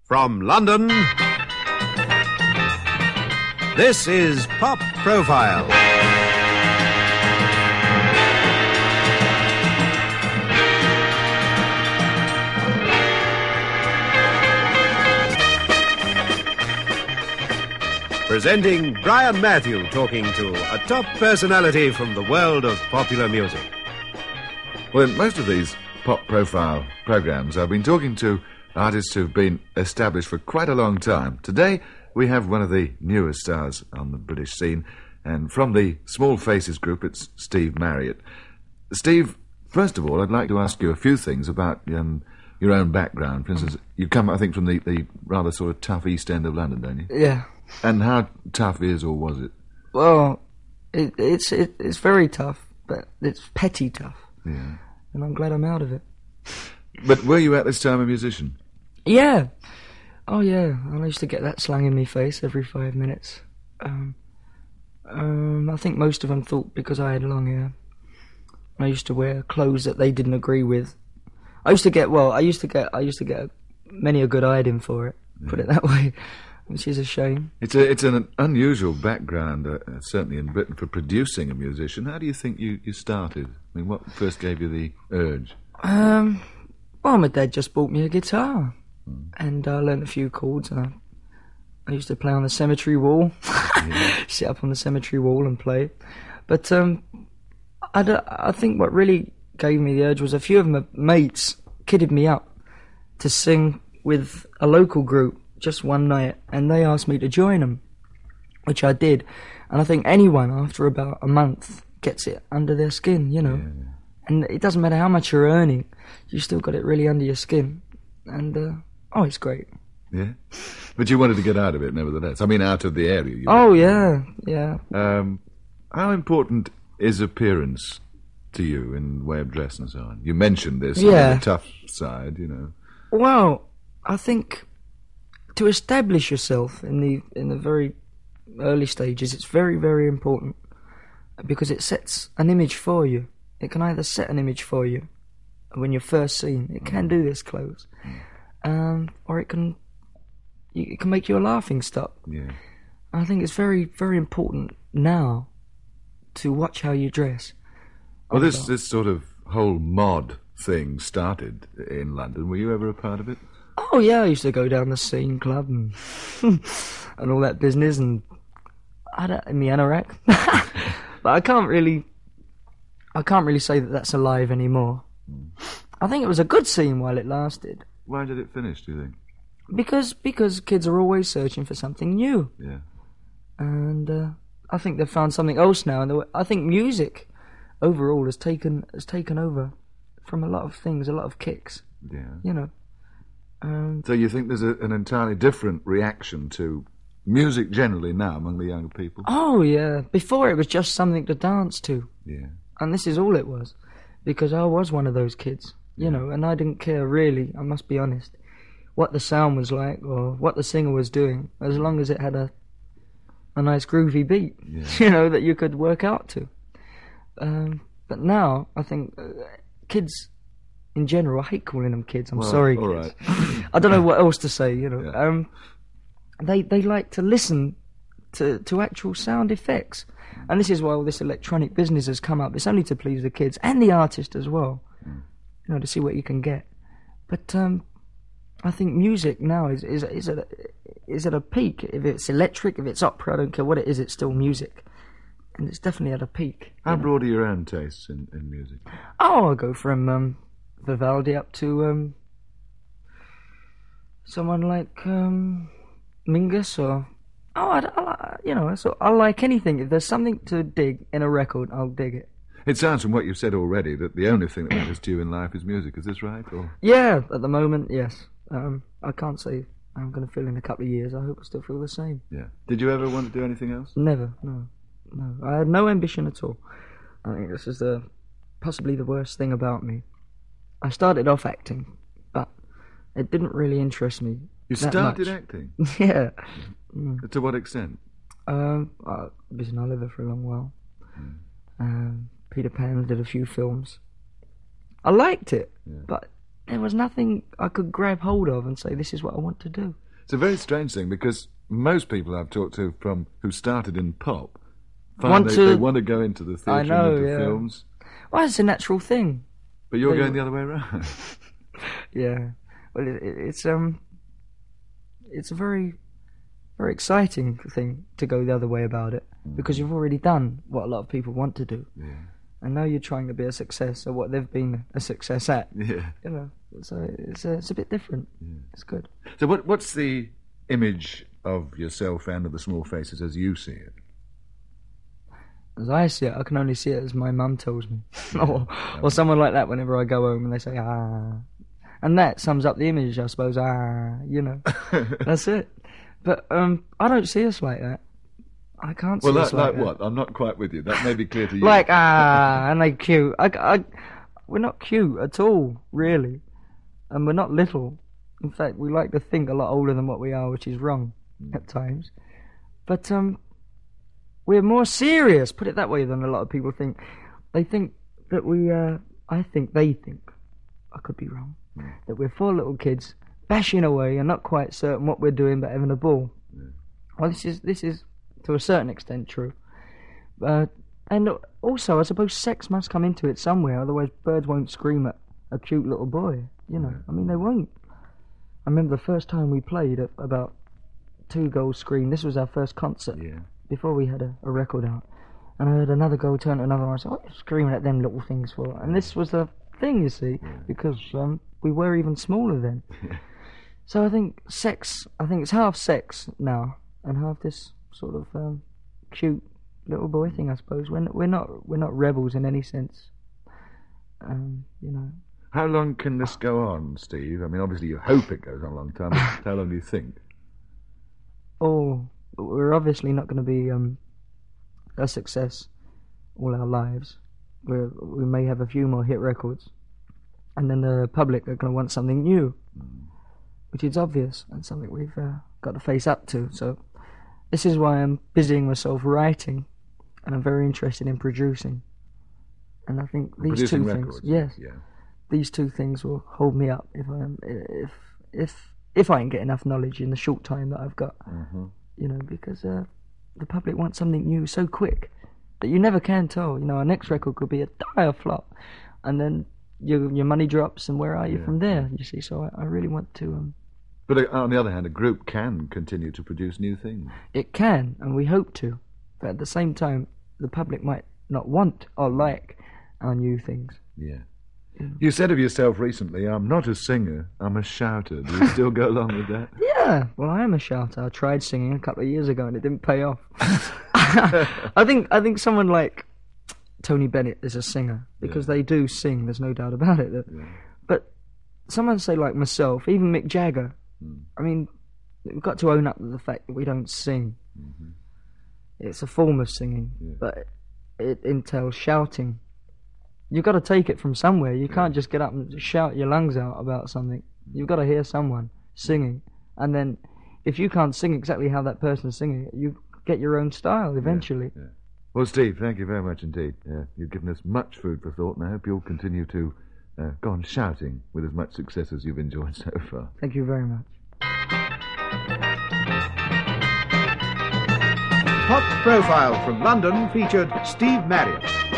From London, this is Pop Profile. Presenting Brian Matthew talking to a top personality from the world of popular music. Well, in most of these Pop Profile programs, I've been talking to artists who've been established for quite a long time. Today, we have one of the newest stars on the British scene, and from the Small Faces group, it's Steve Marriott. Steve, first of all, I'd like to ask you a few things about your own background. For instance, you come, I think, from the rather sort of tough East End of London, don't you? Yeah. And how tough is or was it? Well, it's very tough, but it's petty tough. Yeah. And I'm glad I'm out of it. But were you at this time a musician? Yeah. Oh, yeah. I used to get that slang in my face every 5 minutes. I think most of them thought because I had long hair. I used to wear clothes that they didn't agree with. I used to get many a good hiding for it, put it that way. Which is a shame. It's an unusual background, certainly in Britain, for producing a musician. How do you think you started? I mean, what first gave you the urge? Well, my dad just bought me a guitar, and I learnt a few chords, and I used to play on the cemetery wall, sit up on the cemetery wall and play. But I think what really gave me the urge was a few of my mates kidded me up to sing with a local group just one night, and they asked me to join them, which I did. And I think anyone, after about a month, gets it under their skin, you know. Yeah. And it doesn't matter how much you're earning, you still got it really under your skin. And, it's great. Yeah? But you wanted to get out of it, nevertheless. I mean, out of the area. Yeah. How important is appearance to you in the way of dress and so on? You mentioned this, the tough side, you know. Well, I think to establish yourself in the very early stages, it's very, very important, because it sets an image for you. It can either set an image for you when you're first seen. It can do this close, or it can make you a laughing stock. Yeah. I think it's very, very important now to watch how you dress. Well, this sort of whole mod thing started in London. Were you ever a part of it? Oh yeah, I used to go down the Scene Club and and all that business, and in the anorak. But I can't really say that that's alive anymore. I think it was a good scene while it lasted. Why did it finish, do you think? Because kids are always searching for something new. Yeah. And I think they've found something else now, and I think music overall has taken over from a lot of things, a lot of kicks. Yeah. You know. So you think there's an entirely different reaction to music generally now among the younger people? Oh, yeah. Before it was just something to dance to. Yeah. And this is all it was. Because I was one of those kids, you know, and I didn't care really, I must be honest, what the sound was like or what the singer was doing, as long as it had a nice groovy beat, you know, that you could work out to. But now, I think kids in general, I hate calling them kids, I'm sorry, all kids. Right. I don't know what else to say, you know. Yeah. They like to listen to actual sound effects. And this is why all this electronic business has come up. It's only to please the kids and the artist as well, you know, to see what you can get. But I think music now is at a peak. If it's electric, if it's opera, I don't care what it is, it's still music. And it's definitely at a peak. How broad are your own tastes in music? Oh, I go from Vivaldi up to someone like Mingus or... I like anything. If there's something to dig in a record, I'll dig it. It sounds from what you've said already that the only thing that matters to you in life is music. Is this right? Or? Yeah, at the moment, yes. I can't say I'm going to feel in a couple of years. I hope I still feel the same. Yeah. Did you ever want to do anything else? Never, no. I had no ambition at all. I think this is possibly the worst thing about me. I started off acting, but it didn't really interest me. You started acting? Yeah. To what extent? I've been in Oliver for a long while. Peter Pan, did a few films. I liked it, but there was nothing I could grab hold of and say, this is what I want to do. It's a very strange thing because most people I've talked to who started in pop find they want to go into the theatre and into films. Well, it's a natural thing. But you're going the other way around. Yeah. Well, it's a very, very exciting thing to go the other way about it because you've already done what a lot of people want to do. Yeah. And now you're trying to be a success at what they've been a success at. Yeah. You know, so it's a bit different. Yeah. It's good. So what's the image of yourself and of the Small Faces as you see it? As I see it, I can only see it as my mum tells me. or someone like that whenever I go home and they say, ah. And that sums up the image, I suppose. Ah, you know. That's it. But I don't see us like that. I can't see us like that. What? I'm not quite with you. That may be clear to you. Like, and they cute. We're not cute at all, really. And we're not little. In fact, we like to think a lot older than what we are, which is wrong at times. But we're more serious, put it that way, than a lot of people think. They think that they think, I could be wrong, that we're 4 little kids bashing away and not quite certain what we're doing but having a ball. Yeah. Well, this is to a certain extent true. And also, I suppose sex must come into it somewhere, otherwise birds won't scream at a cute little boy, you know. I mean, they won't. I remember the first time we played, about 2 girls screamed. This was our first concert, before we had a record out. And I heard another girl turn to another one and say, what are you screaming at them little things for? And this was the thing, you see, because we were even smaller then. So I think it's half sex now, and half this sort of cute little boy thing, I suppose. We're not rebels in any sense, you know. How long can this go on, Steve? I mean, obviously you hope it goes on a long time. But how long do you think? Oh, we're obviously not going to be a success all our lives. We may have a few more hit records, and then the public are going to want something new, which is obvious and something we've got to face up to. So this is why I'm busying myself writing, and I'm very interested in producing. And I think these two things, these 2 things will hold me up if I can get enough knowledge in the short time that I've got. You know, because the public wants something new so quick that you never can tell. You know, our next record could be a dire flop, and then your money drops, and where are you from there? You see, so I really want to. But on the other hand, a group can continue to produce new things. It can, and we hope to. But at the same time, the public might not want or like our new things. Yeah. You said of yourself recently, I'm not a singer, I'm a shouter. Do you still go along with that? Yeah, well, I am a shouter. I tried singing a couple of years ago and it didn't pay off. I think someone like Tony Bennett is a singer, because they do sing, there's no doubt about it. But someone say like myself, even Mick Jagger, I mean, we've got to own up to the fact that we don't sing. It's a form of singing, but it entails shouting. You've got to take it from somewhere. You can't just get up and shout your lungs out about something. You've got to hear someone singing. And then if you can't sing exactly how that person's singing, you get your own style eventually. Yeah. Well, Steve, thank you very much indeed. You've given us much food for thought, and I hope you'll continue to go on shouting with as much success as you've enjoyed so far. Thank you very much. Pop Profile from London featured Steve Marriott.